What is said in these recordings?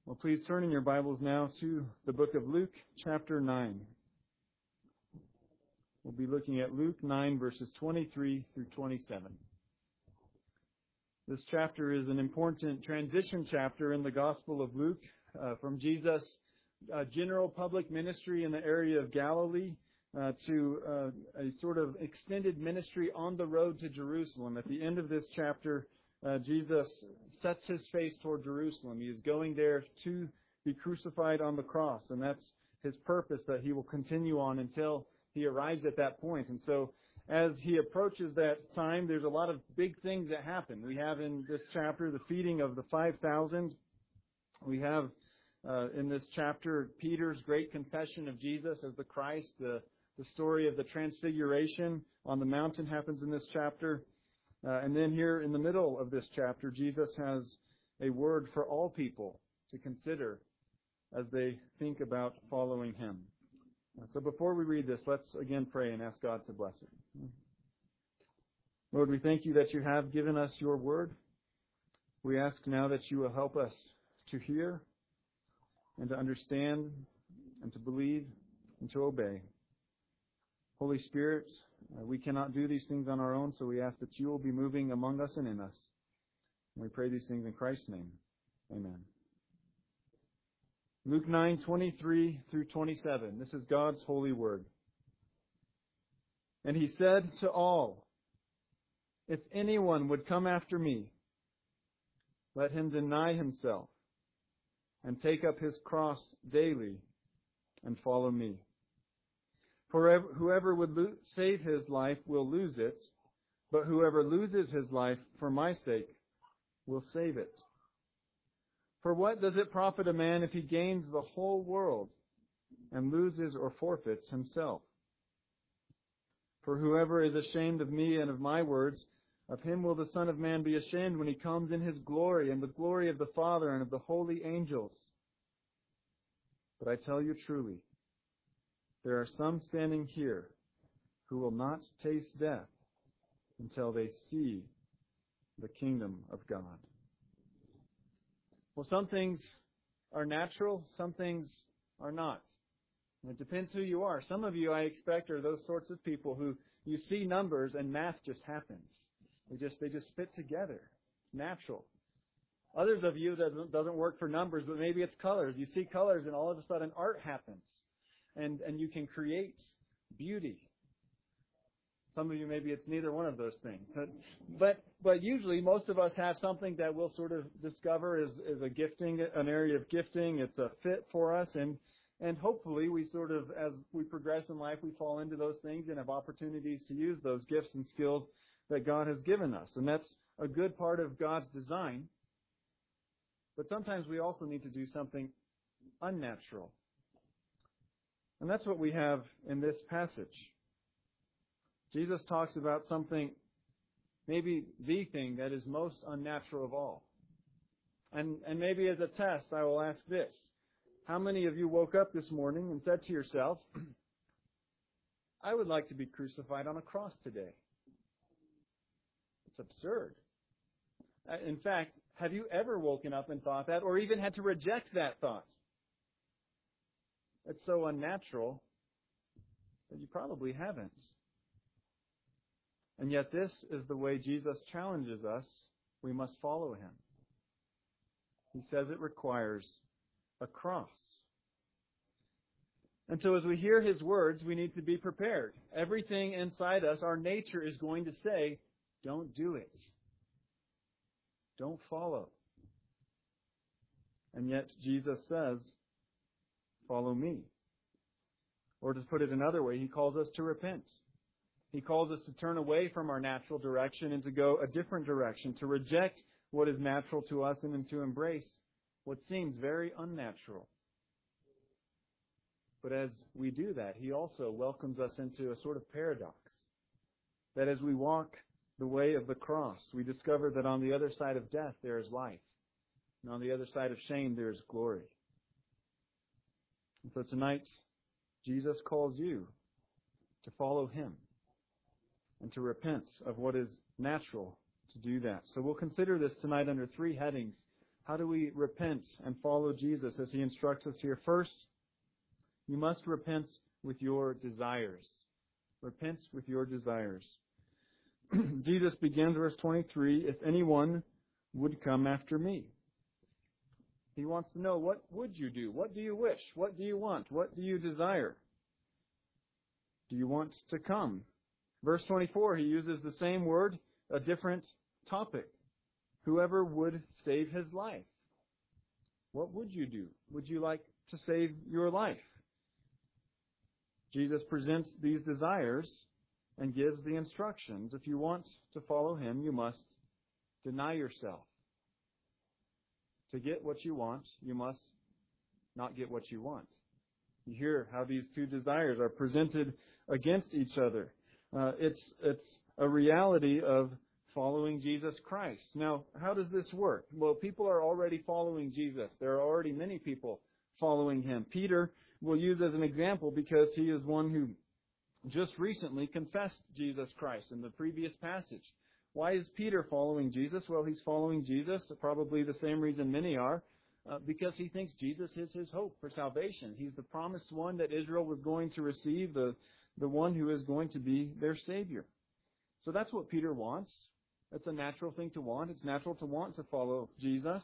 Well, please turn in your Bibles now to the book of Luke, chapter 9. We'll be looking at Luke 9, verses 23 through 27. This chapter is an important transition chapter in the Gospel of Luke from Jesus' general public ministry in the area of Galilee to a sort of extended ministry on the road to Jerusalem. At the end of this chapter, Jesus sets his face toward Jerusalem. He is going there to be crucified on the cross, and that's his purpose that he will continue on until he arrives at that point. And so as he approaches that time, there's a lot of big things that happen. We have in this chapter the feeding of the 5,000. We have in this chapter Peter's great confession of Jesus as the Christ. The story of the transfiguration on the mountain happens in this chapter. And then here in the middle of this chapter, Jesus has a word for all people to consider as they think about following him. So before we read this, let's again pray and ask God to bless it. Lord, we thank you that you have given us your word. We ask now that you will help us to hear and to understand and to believe and to obey. Holy Spirit, we cannot do these things on our own, so we ask that you will be moving among us and in us. And we pray these things in Christ's name. Amen. Luke 9:23 through 27. This is God's holy word. And he said to all, "If anyone would come after me, let him deny himself and take up his cross daily and follow me. For whoever would save his life will lose it, but whoever loses his life for my sake will save it. For what does it profit a man if he gains the whole world and loses or forfeits himself? For whoever is ashamed of me and of my words, of him will the Son of Man be ashamed when he comes in his glory and the glory of the Father and of the holy angels. But I tell you truly, there are some standing here who will not taste death until they see the kingdom of God." Well, some things are natural, some things are not. And it depends who you are. Some of you, I expect, are those sorts of people who you see numbers and math just happens. They just fit together. It's natural. Others of you, doesn't work for numbers, but maybe it's colors. You see colors and all of a sudden art happens. And you can create beauty. Some of you, maybe it's neither one of those things. But usually most of us have something that we'll sort of discover is a gifting, an area of gifting. It's a fit for us. And hopefully we sort of, as we progress in life, we fall into those things and have opportunities to use those gifts and skills that God has given us. And that's a good part of God's design. But sometimes we also need to do something unnatural. And that's what we have in this passage. Jesus talks about something, maybe the thing that is most unnatural of all. And maybe as a test, I will ask this. How many of you woke up this morning and said to yourself, I would like to be crucified on a cross today? It's absurd. In fact, have you ever woken up and thought that, or even had to reject that thought? It's so unnatural that you probably haven't. And yet this is the way Jesus challenges us. We must follow him. He says it requires a cross. And so as we hear his words, we need to be prepared. Everything inside us, our nature is going to say, don't do it. Don't follow. And yet Jesus says, follow me. Or to put it another way, he calls us to repent. He calls us to turn away from our natural direction and to go a different direction, to reject what is natural to us and to embrace what seems very unnatural. But as we do that, he also welcomes us into a sort of paradox. That as we walk the way of the cross, we discover that on the other side of death there is life. And on the other side of shame there is glory. And so tonight, Jesus calls you to follow him and to repent of what is natural to do that. So we'll consider this tonight under three headings. How do we repent and follow Jesus as He instructs us here? First, you must repent with your desires. Repent with your desires. Jesus begins verse 23, if anyone would come after me. He wants to know, what would you do? What do you wish? What do you want? What do you desire? Do you want to come? Verse 24, he uses the same word, a different topic. Whoever would save his life. What would you do? Would you like to save your life? Jesus presents these desires and gives the instructions. If you want to follow Him, you must deny yourself. To get what you want, you must not get what you want. You hear how these two desires are presented against each other. It's a reality of following Jesus Christ. Now, how does this work? Well, people are already following Jesus. There are already many people following Him. Peter we'll use as an example because he is one who just recently confessed Jesus Christ in the previous passage. Why is Peter following Jesus? Well, he's following Jesus, probably the same reason many are, because he thinks Jesus is his hope for salvation. He's the promised one that Israel was going to receive, the one who is going to be their Savior. So that's what Peter wants. That's a natural thing to want. It's natural to want to follow Jesus.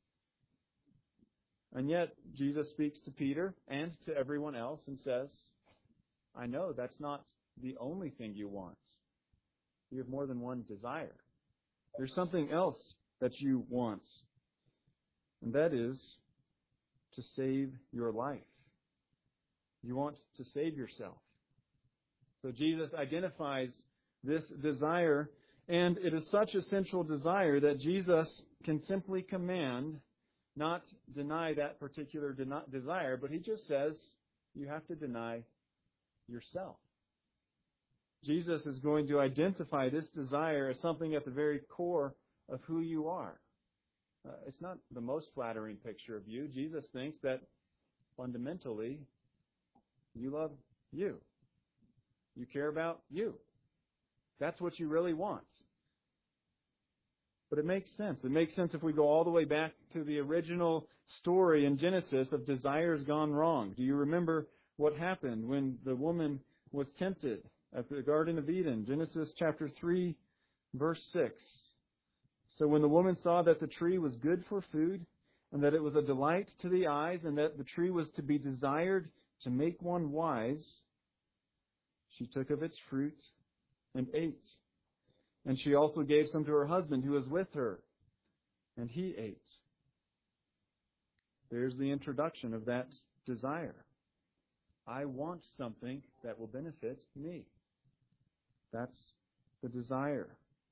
And yet, Jesus speaks to Peter and to everyone else and says, I know that's not the only thing you want. You have more than one desire. There's something else that you want. And that is to save your life. You want to save yourself. So Jesus identifies this desire, and it is such a central desire that Jesus can simply command, not deny that particular desire, but He just says, you have to deny yourself. Jesus is going to identify this desire as something at the very core of who you are. It's not the most flattering picture of you. Jesus thinks that fundamentally you love you. You care about you. That's what you really want. But it makes sense. It makes sense if we go all the way back to the original story in Genesis of desires gone wrong. Do you remember what happened when the woman was tempted at the Garden of Eden? Genesis chapter 3, verse 6. So when the woman saw that the tree was good for food, and that it was a delight to the eyes, and that the tree was to be desired to make one wise, she took of its fruit and ate. And she also gave some to her husband who was with her, and he ate. There's the introduction of that desire. I want something that will benefit me. That's the desire.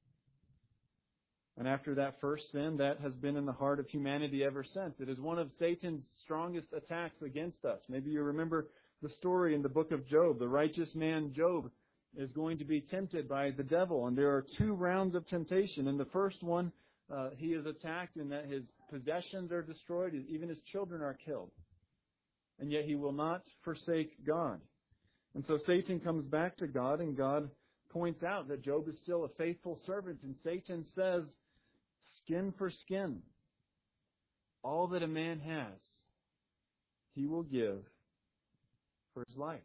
And after that first sin, that has been in the heart of humanity ever since. It is one of Satan's strongest attacks against us. Maybe you remember the story in the book of Job. The righteous man Job is going to be tempted by the devil. And there are 2 rounds of temptation. In the first one, he is attacked in that his possessions are destroyed. Even his children are killed. And yet he will not forsake God. And so Satan comes back to God, and God points out that Job is still a faithful servant. And Satan says, skin for skin, all that a man has, he will give for his life.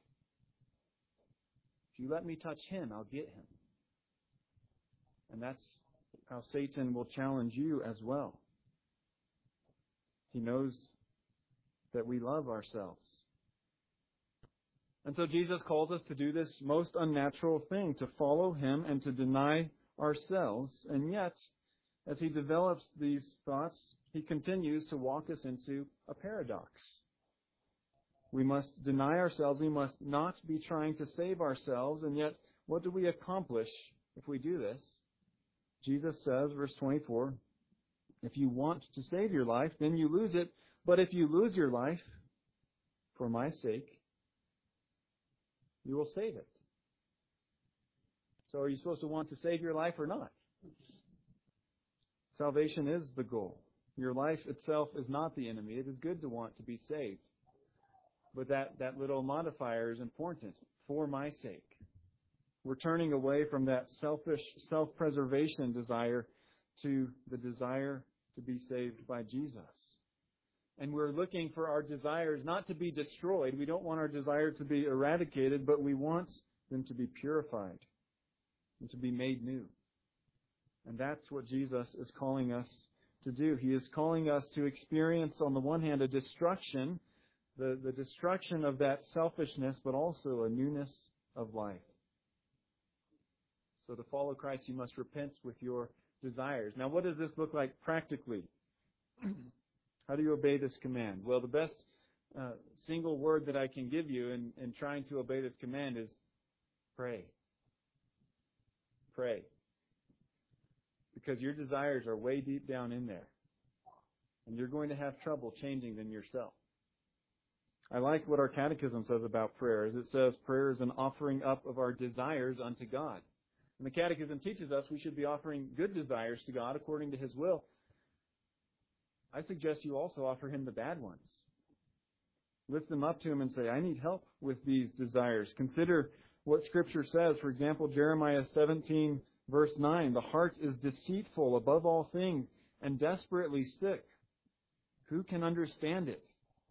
If you let me touch him, I'll get him. And that's how Satan will challenge you as well. He knows that we love ourselves. And so Jesus calls us to do this most unnatural thing, to follow Him and to deny ourselves. And yet, as He develops these thoughts, He continues to walk us into a paradox. We must deny ourselves. We must not be trying to save ourselves. And yet, what do we accomplish if we do this? Jesus says, verse 24, if you want to save your life, then you lose it. But if you lose your life for my sake, you will save it. So are you supposed to want to save your life or not? Salvation is the goal. Your life itself is not the enemy. It is good to want to be saved. But that little modifier is important. For my sake. We're turning away from that selfish, self-preservation desire to the desire to be saved by Jesus. And we're looking for our desires not to be destroyed. We don't want our desires to be eradicated, but we want them to be purified and to be made new. And that's what Jesus is calling us to do. He is calling us to experience, on the one hand, a destruction, the destruction of that selfishness, but also a newness of life. So to follow Christ, you must repent with your desires. Now, what does this look like practically? How do you obey this command? Well, the best single word that I can give you in trying to obey this command is pray. Pray. Because your desires are way deep down in there. And you're going to have trouble changing them yourself. I like what our catechism says about prayer. As it says, prayer is an offering up of our desires unto God. And the catechism teaches us we should be offering good desires to God according to His will. I suggest you also offer Him the bad ones. Lift them up to Him and say, I need help with these desires. Consider what Scripture says. For example, Jeremiah 17, verse 9, the heart is deceitful above all things and desperately sick. Who can understand it?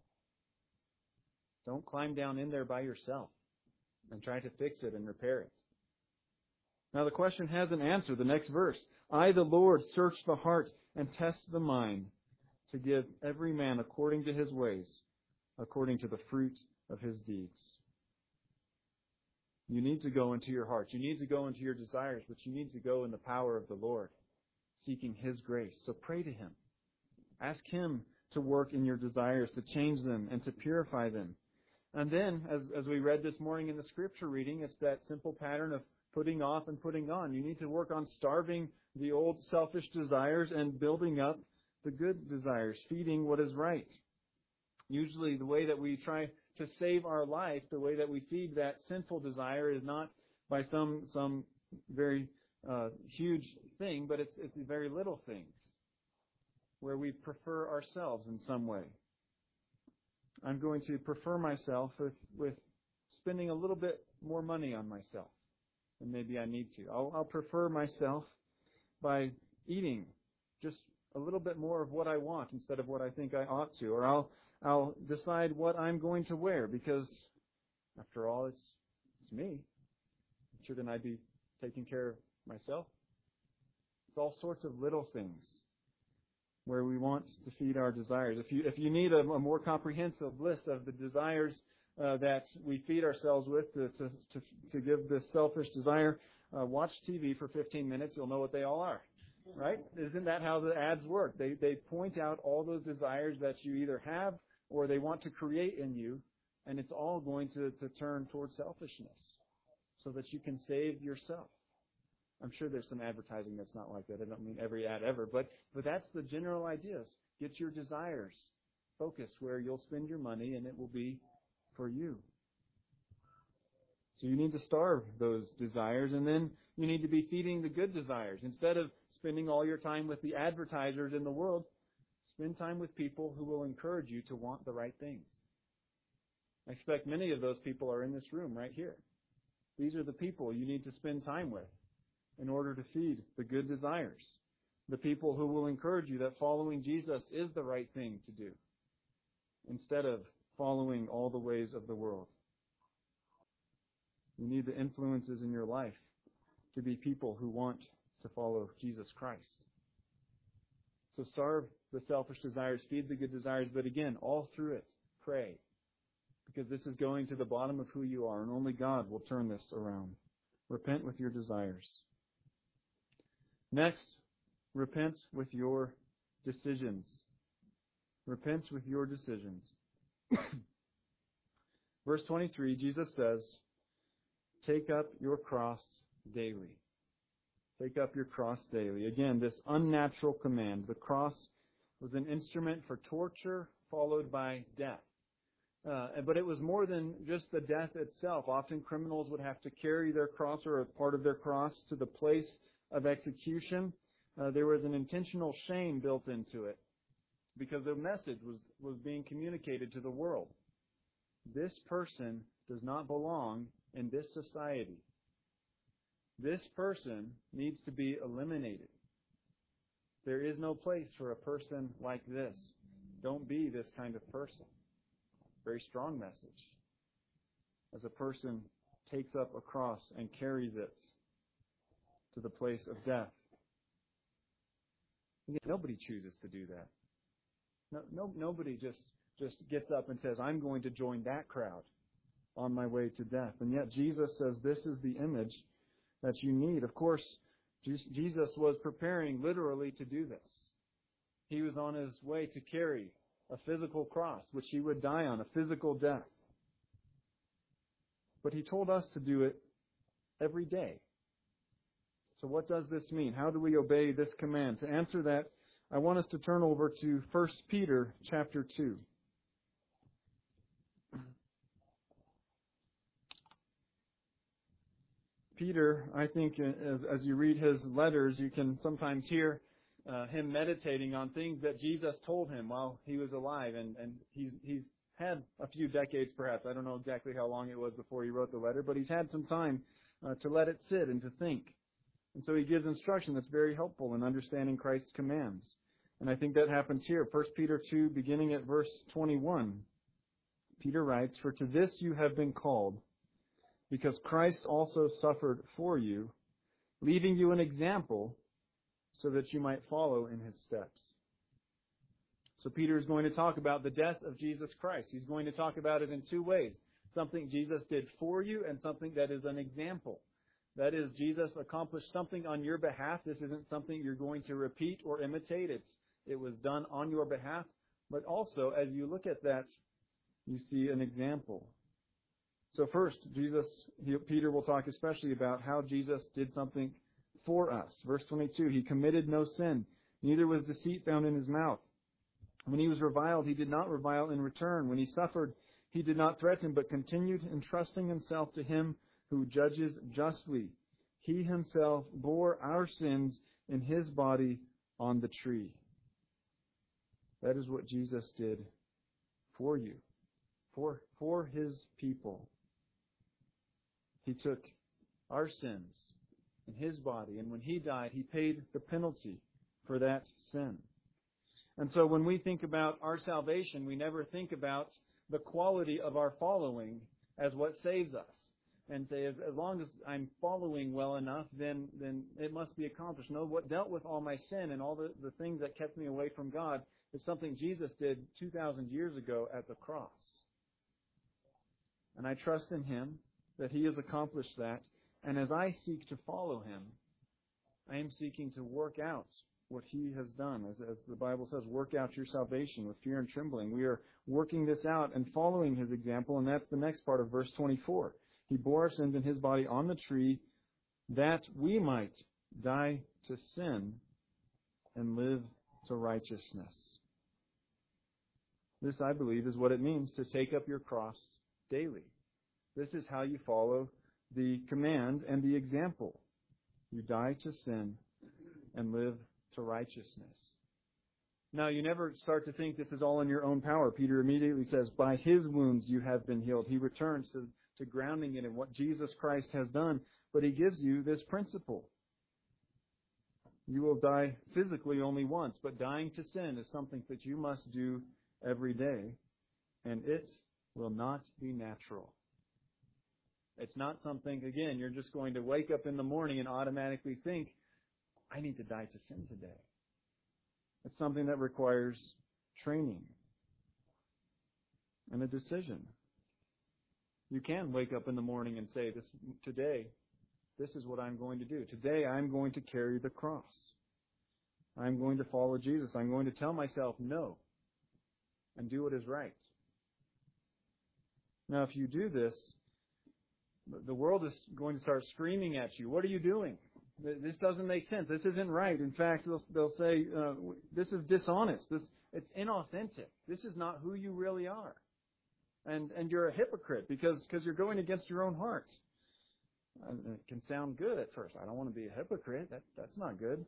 Don't climb down in there by yourself and try to fix it and repair it. Now the question has an answer. The next verse. I, the Lord, search the heart and test the mind to give every man according to his ways, according to the fruit of his deeds. You need to go into your heart. You need to go into your desires, but you need to go in the power of the Lord, seeking His grace. So pray to Him. Ask Him to work in your desires, to change them and to purify them. And then, as we read this morning in the Scripture reading, it's that simple pattern of putting off and putting on. You need to work on starving the old selfish desires and building up the good desires, feeding what is right. Usually the way that we try to save our life, the way that we feed that sinful desire is not by some very huge thing, but it's the very little things where we prefer ourselves in some way. I'm going to prefer myself with spending a little bit more money on myself than maybe I need to. I'll prefer myself by eating just a little bit more of what I want instead of what I think I ought to. Or I'll decide what I'm going to wear because, after all, it's me. Shouldn't I be taking care of myself? It's all sorts of little things where we want to feed our desires. If you need a more comprehensive list of the desires that we feed ourselves with to give this selfish desire, watch TV for 15 minutes. You'll know what they all are. Right? Isn't that how the ads work? They point out all those desires that you either have or they want to create in you, and it's all going to turn towards selfishness so that you can save yourself. I'm sure there's some advertising that's not like that. I don't mean every ad ever, but that's the general idea. Get your desires focused where you'll spend your money and it will be for you. So you need to starve those desires, and then you need to be feeding the good desires. Instead of spending all your time with the advertisers in the world, spend time with people who will encourage you to want the right things. I expect many of those people are in this room right here. These are the people you need to spend time with in order to feed the good desires. The people who will encourage you that following Jesus is the right thing to do instead of following all the ways of the world. You need the influences in your life to be people who want to follow Jesus Christ. So starve the selfish desires, feed the good desires, but again, all through it, pray. Because this is going to the bottom of who you are, and only God will turn this around. Repent with your desires. Next, repent with your decisions. Repent with your decisions. Verse 23, Jesus says, take up your cross daily. Take up your cross daily. Again, this unnatural command. The cross was an instrument for torture followed by death. But it was more than just the death itself. Often criminals would have to carry their cross or a part of their cross to the place of execution. There was an intentional shame built into it because the message was being communicated to the world. This person does not belong in this society. This person needs to be eliminated. There is no place for a person like this. Don't be this kind of person. Very strong message. As a person takes up a cross and carries it to the place of death. Again, nobody chooses to do that. Nobody just gets up and says, I'm going to join that crowd on my way to death. And yet Jesus says this is the image that you need. Of course, Jesus was preparing literally to do this. He was on his way to carry a physical cross, which he would die on, a physical death. But he told us to do it every day. So what does this mean? How do we obey this command? To answer that, I want us to turn over to 1 Peter chapter 2. Peter, I think, as you read his letters, you can sometimes hear him meditating on things that Jesus told him while he was alive. And he's had a few decades, perhaps. I don't know exactly how long it was before he wrote the letter, but he's had some time to let it sit and to think. And so he gives instruction that's very helpful in understanding Christ's commands. And I think that happens here. 1 Peter 2, beginning at verse 21. Peter writes, "For to this you have been called, because Christ also suffered for you, leaving you an example so that you might follow in his steps." So Peter is going to talk about the death of Jesus Christ. He's going to talk about it in two ways. Something Jesus did for you and something that is an example. That is, Jesus accomplished something on your behalf. This isn't something you're going to repeat or imitate. It was done on your behalf. But also, as you look at that, you see an example. So first, Peter will talk especially about how Jesus did something for us. Verse 22, he committed no sin, neither was deceit found in his mouth. When he was reviled, he did not revile in return. When he suffered, he did not threaten, but continued entrusting himself to him who judges justly. He himself bore our sins in his body on the tree. That is what Jesus did for you, for his people. He took our sins in his body, and when he died, he paid the penalty for that sin. And so when we think about our salvation, we never think about the quality of our following as what saves us. And say, as long as I'm following well enough, then it must be accomplished. No, what dealt with all my sin and all the things that kept me away from God is something Jesus did 2,000 years ago at the cross. And I trust in him that he has accomplished that. And as I seek to follow him, I am seeking to work out what he has done. As the Bible says, work out your salvation with fear and trembling. We are working this out and following his example, and that's the next part of verse 24. He bore our sins in his body on the tree that we might die to sin and live to righteousness. This, I believe, is what it means to take up your cross daily. This is how you follow the command and the example. You die to sin and live to righteousness. Now, you never start to think this is all in your own power. Peter immediately says, by his wounds you have been healed. He returns to grounding it in what Jesus Christ has done. But he gives you this principle. You will die physically only once, but dying to sin is something that you must do every day, and it will not be natural. It's not something, again, you're just going to wake up in the morning and automatically think, I need to die to sin today. It's something that requires training and a decision. You can wake up in the morning and say, today, this is what I'm going to do. Today, I'm going to carry the cross. I'm going to follow Jesus. I'm going to tell myself no and do what is right. Now, if you do this, the world is going to start screaming at you. What are you doing? This doesn't make sense. This isn't right. In fact, they'll say, this is dishonest. It's inauthentic. This is not who you really are. And you're a hypocrite because you're going against your own heart. It can sound good at first. I don't want to be a hypocrite. That's not good.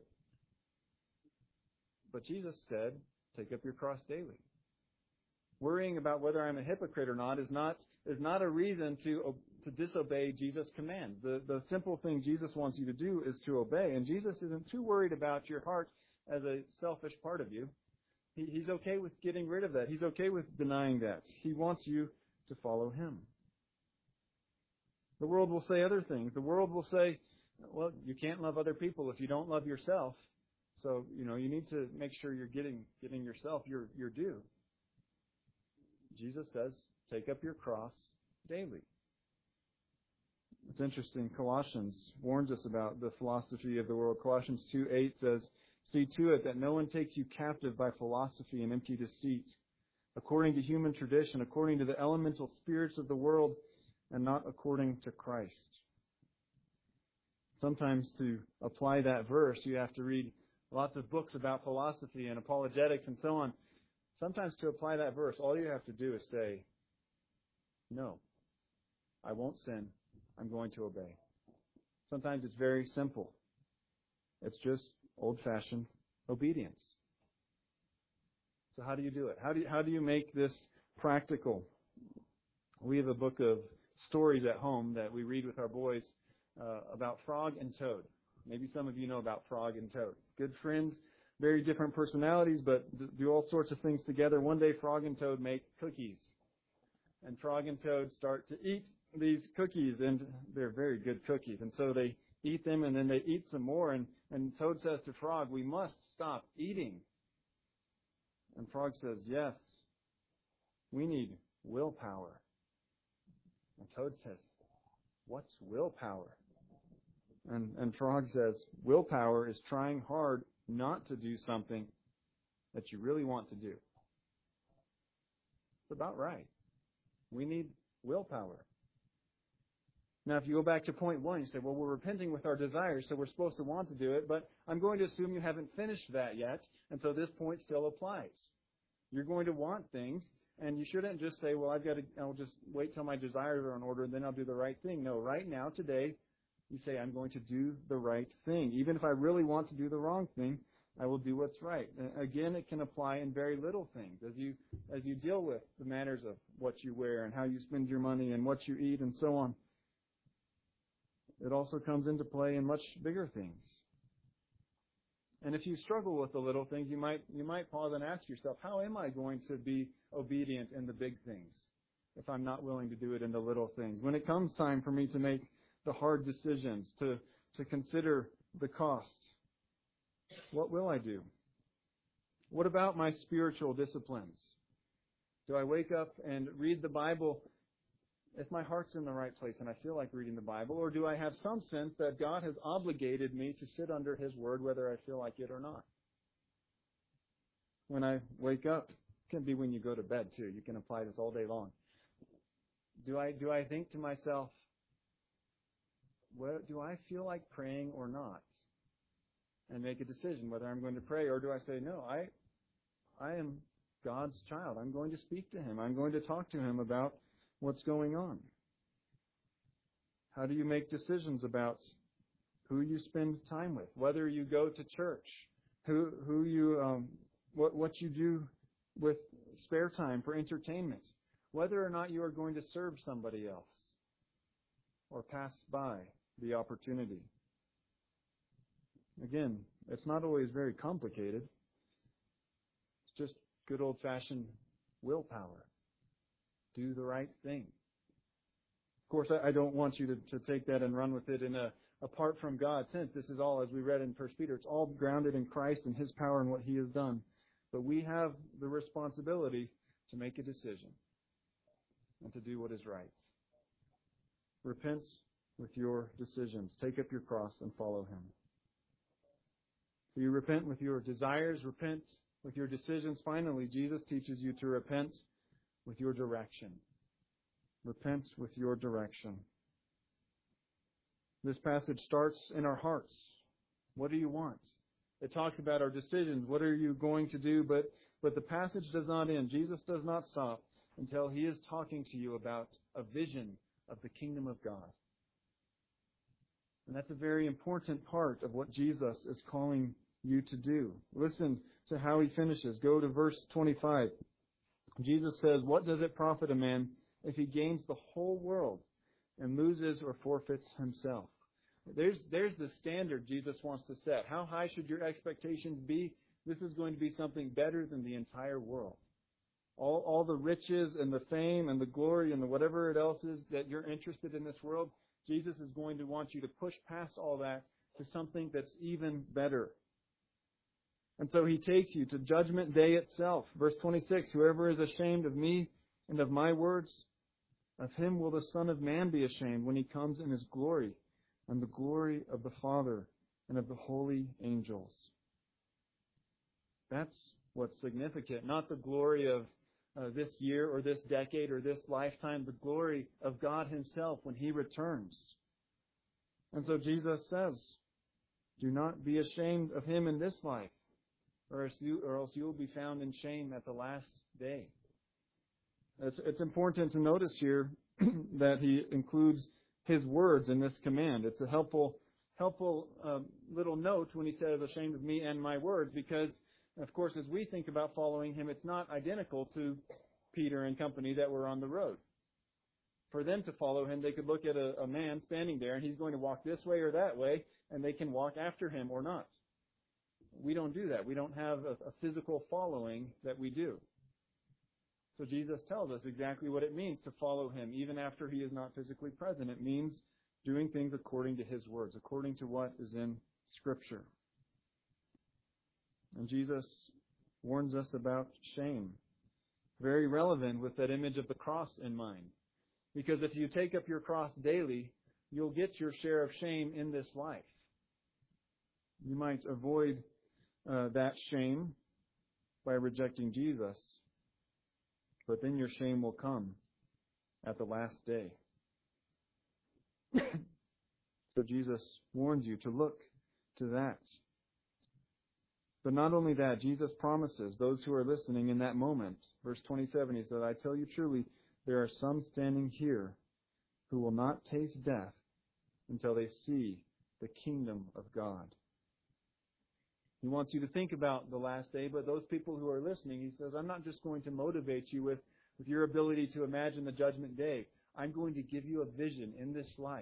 But Jesus said, take up your cross daily. Worrying about whether I'm a hypocrite or not is not a reason to disobey Jesus' commands. The simple thing Jesus wants you to do is to obey. And Jesus isn't too worried about your heart as a selfish part of you. He's okay with getting rid of that. He's okay with denying that. He wants you to follow Him. The world will say other things. The world will say, well, you can't love other people if you don't love yourself. So, you need to make sure you're getting yourself your due. Jesus says, take up your cross daily. It's interesting. Colossians warns us about the philosophy of the world. Colossians 2:8 says, see to it that no one takes you captive by philosophy and empty deceit, according to human tradition, according to the elemental spirits of the world, and not according to Christ. Sometimes to apply that verse, you have to read lots of books about philosophy and apologetics and so on. Sometimes to apply that verse, all you have to do is say, no, I won't sin. I'm going to obey. Sometimes it's very simple. It's just old-fashioned obedience. So how do you do it? How do you make this practical? We have a book of stories at home that we read with our boys about Frog and Toad. Maybe some of you know about Frog and Toad. Good friends, very different personalities, but do all sorts of things together. One day, Frog and Toad make cookies. And Frog and Toad start to eat these cookies, and they're very good cookies. And so they eat them, and then they eat some more. And Toad says to Frog, we must stop eating. And Frog says, yes, we need willpower. And Toad says, what's willpower? And Frog says, willpower is trying hard not to do something that you really want to do. It's about right. We need willpower. Now, if you go back to point 1, you say, well, we're repenting with our desires, so we're supposed to want to do it, but I'm going to assume you haven't finished that yet, and so this point still applies. You're going to want things, and you shouldn't just say, well, I'll just wait till my desires are in order, and then I'll do the right thing. No, right now, today, you say, I'm going to do the right thing. Even if I really want to do the wrong thing, I will do what's right. And again, it can apply in very little things. As you deal with the matters of what you wear and how you spend your money and what you eat and so on. It also comes into play in much bigger things. And if you struggle with the little things, you might pause and ask yourself, how am I going to be obedient in the big things if I'm not willing to do it in the little things? When it comes time for me to make the hard decisions, to consider the cost, what will I do? What about my spiritual disciplines? Do I wake up and read the Bible if my heart's in the right place and I feel like reading the Bible? Or do I have some sense that God has obligated me to sit under His Word whether I feel like it or not? When I wake up, it can be when you go to bed too. You can apply this all day long. Do I think to myself, well, do I feel like praying or not? And make a decision whether I'm going to pray, or do I say, no, I am God's child. I'm going to speak to Him. I'm going to talk to Him about what's going on. How do you make decisions about who you spend time with, whether you go to church, what you do with spare time for entertainment, whether or not you are going to serve somebody else or pass by the opportunity? Again, it's not always very complicated. It's just good old-fashioned willpower. Do the right thing. Of course, I don't want you to take that and run with it in a apart from God sense. This is all, as we read in 1 Peter, it's all grounded in Christ and His power and what He has done. But we have the responsibility to make a decision and to do what is right. Repent with your decisions. Take up your cross and follow Him. So you repent with your desires, repent with your decisions. Finally, Jesus teaches you to repent with your direction. Repent with your direction. This passage starts in our hearts. What do you want? It talks about our decisions. What are you going to do? But the passage does not end. Jesus does not stop until He is talking to you about a vision of the kingdom of God. And that's a very important part of what Jesus is calling you to do. Listen to how He finishes. Go to verse 25. Jesus says, what does it profit a man if he gains the whole world and loses or forfeits himself? There's the standard Jesus wants to set. How high should your expectations be? This is going to be something better than the entire world. All the riches and the fame and the glory and the whatever it else is that you're interested in this world, Jesus is going to want you to push past all that to something that's even better. And so He takes you to Judgment Day itself. Verse 26, whoever is ashamed of me and of my words, of him will the Son of Man be ashamed when He comes in His glory and the glory of the Father and of the holy angels. That's what's significant. Not the glory of this year or this decade or this lifetime, the glory of God Himself when He returns. And so Jesus says, do not be ashamed of Him in this life, or else you will be found in shame at the last day. It's important to notice here that He includes His words in this command. It's a helpful little note when He says, ashamed of me and my words, because, of course, as we think about following Him, it's not identical to Peter and company that were on the road. For them to follow Him, they could look at a man standing there, and he's going to walk this way or that way, and they can walk after him or not. We don't do that. We don't have a physical following that we do. So Jesus tells us exactly what it means to follow Him, even after He is not physically present. It means doing things according to His words, according to what is in Scripture. And Jesus warns us about shame. Very relevant with that image of the cross in mind. Because if you take up your cross daily, you'll get your share of shame in this life. You might avoid that shame by rejecting Jesus, but then your shame will come at the last day. So Jesus warns you to look to that. But not only that, Jesus promises those who are listening in that moment. Verse 27, He said, I tell you truly, there are some standing here who will not taste death until they see the kingdom of God. He wants you to think about the last day, but those people who are listening, He says, I'm not just going to motivate you with your ability to imagine the judgment day. I'm going to give you a vision in this life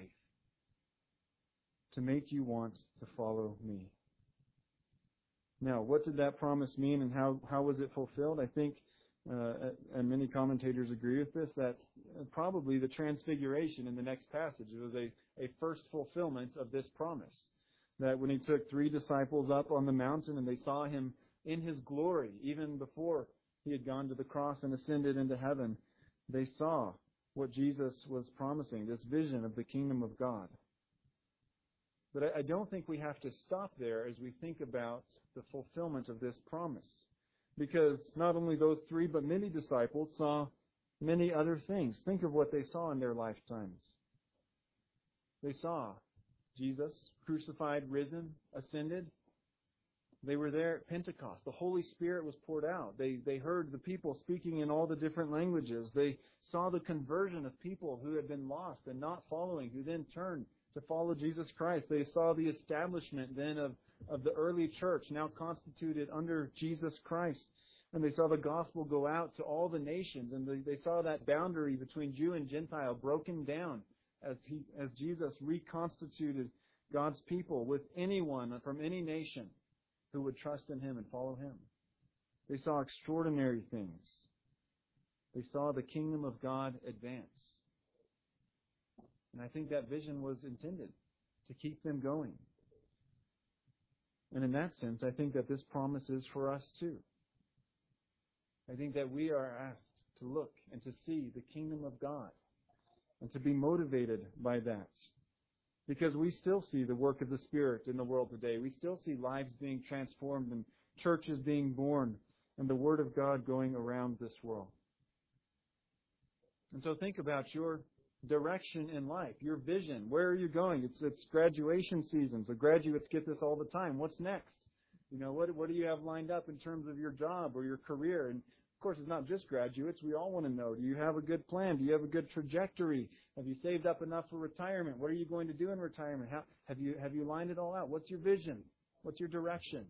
to make you want to follow me. Now, what did that promise mean, and how was it fulfilled? I think, and many commentators agree with this, that probably the transfiguration in the next passage was a first fulfillment of this promise. That when He took 3 disciples up on the mountain and they saw Him in His glory, even before He had gone to the cross and ascended into heaven, they saw what Jesus was promising, this vision of the kingdom of God. But I don't think we have to stop there as we think about the fulfillment of this promise. Because not only those 3, but many disciples saw many other things. Think of what they saw in their lifetimes. They saw Jesus crucified, risen, ascended. They were there at Pentecost. The Holy Spirit was poured out. They heard the people speaking in all the different languages. They saw the conversion of people who had been lost and not following, who then turned to follow Jesus Christ. They saw the establishment then of the early church, now constituted under Jesus Christ. And they saw the gospel go out to all the nations. And they saw that boundary between Jew and Gentile broken down as Jesus reconstituted God's people with anyone from any nation who would trust in Him and follow Him. They saw extraordinary things. They saw the kingdom of God advance. And I think that vision was intended to keep them going. And in that sense, I think that this promise is for us too. I think that we are asked to look and to see the kingdom of God and to be motivated by that. Because we still see the work of the Spirit in the world today. We still see lives being transformed and churches being born and the Word of God going around this world. And so think about your direction in life, your vision. Where are you going? It's graduation season, so graduates get this all the time. What's next? What do you have lined up in terms of your job or your career? And of course, it's not just graduates. We all want to know, do you have a good plan? Do you have a good trajectory? Have you saved up enough for retirement? What are you going to do in retirement? Have you lined it all out? What's your vision? What's your direction?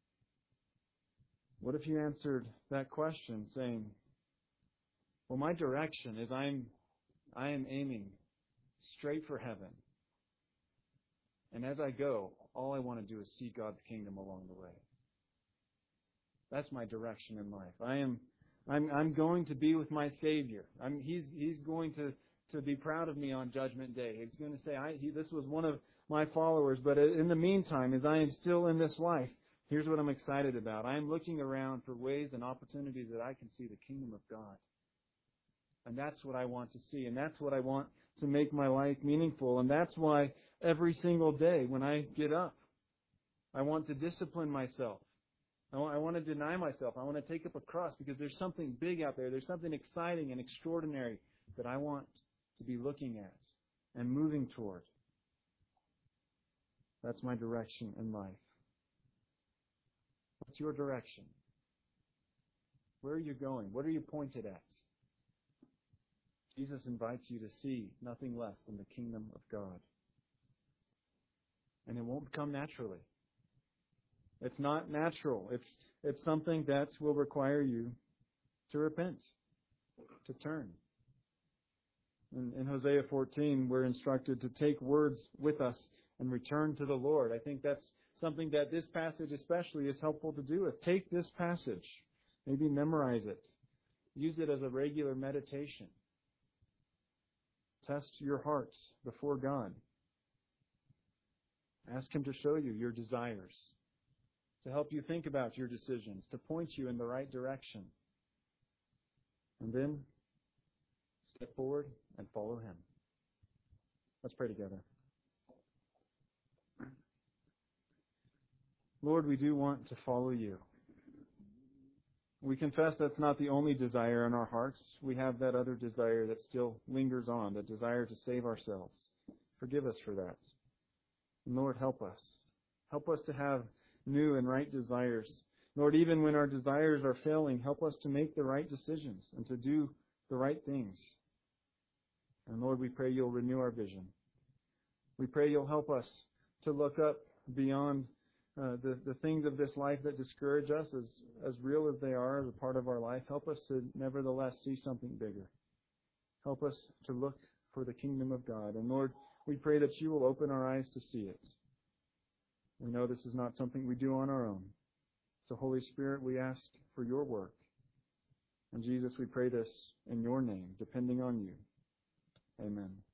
What if you answered that question saying, well, my direction is I am aiming straight for heaven. And as I go, all I want to do is see God's kingdom along the way. That's my direction in life. I'm going to be with my Savior. He's going to be proud of me on Judgment Day. He's going to say, this was one of my followers. But in the meantime, as I am still in this life, here's what I'm excited about. I am looking around for ways and opportunities that I can see the kingdom of God. And that's what I want to see. And that's what I want to make my life meaningful. And that's why every single day when I get up, I want to discipline myself. I want to deny myself. I want to take up a cross because there's something big out there. There's something exciting and extraordinary that I want to be looking at and moving toward. That's my direction in life. What's your direction? Where are you going? What are you pointed at? Jesus invites you to see nothing less than the kingdom of God. And it won't come naturally. It's not natural. It's something that will require you to repent, to turn. In Hosea 14, we're instructed to take words with us and return to the Lord. I think that's something that this passage especially is helpful to do with. Take this passage, maybe memorize it. Use it as a regular meditation. Test your hearts before God. Ask Him to show you your desires, to help you think about your decisions, to point you in the right direction. And then step forward and follow Him. Let's pray together. Lord, we do want to follow You. We confess that's not the only desire in our hearts. We have that other desire that still lingers on, the desire to save ourselves. Forgive us for that. And Lord, help us. Help us to have new and right desires. Lord, even when our desires are failing, help us to make the right decisions and to do the right things. And Lord, we pray You'll renew our vision. We pray You'll help us to look up beyond the things of this life that discourage us, as real as they are as a part of our life. Help us to nevertheless see something bigger. Help us to look for the kingdom of God. And Lord, we pray that You will open our eyes to see it. We know this is not something we do on our own. So Holy Spirit, we ask for Your work. And Jesus, we pray this in Your name, depending on You. Amen.